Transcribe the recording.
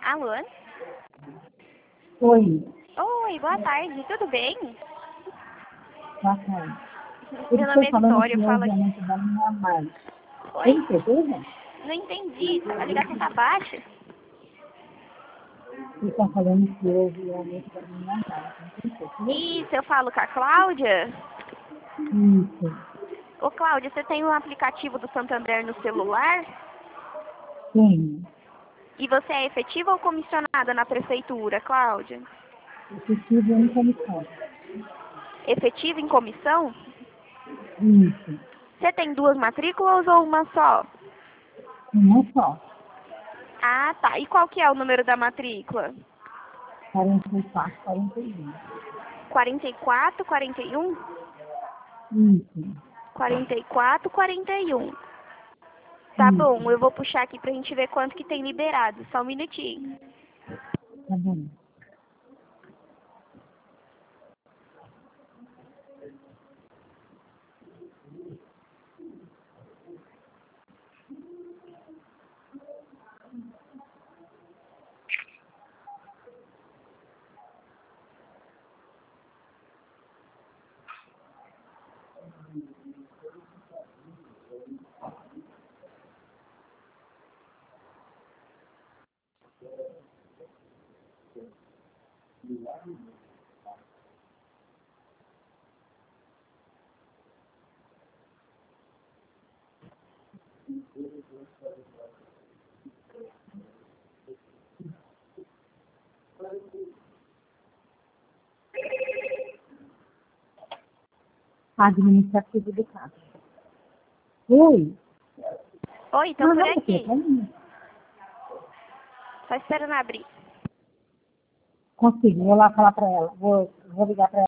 Alô? Oi, Oi, boa tarde, tudo bem? boa tarde. Eu Meu nome estou é falando Vitória, que eu falo hoje é a aqui. noite da minha mãe. Oi? Tem certeza? Não entendi, a ligação tá baixa? Você está falando que hoje é a noite da minha mãe. Tem certeza? Isso, eu falo com a Cláudia. Isso. Ô Cláudia, você tem um aplicativo do Santander no celular? Tenho. E você é efetiva ou comissionada na prefeitura, Cláudia? Efetivo em comissão. Efetiva em comissão? Isso. Você tem duas matrículas ou uma só? Uma só. Ah, tá. E qual que é o número da matrícula? 44, 41. 44, 41? Isso. 44, 41. Tá bom, Isso. eu vou puxar aqui pra gente ver quanto que tem liberado. Só um minutinho. Tá bom. Administrativo do caso. Oi. Oi, tô Ah, por não, você aqui. tá aí. Só esperando abrir. Consigo. Vou lá falar para ela. Vou ligar para ela.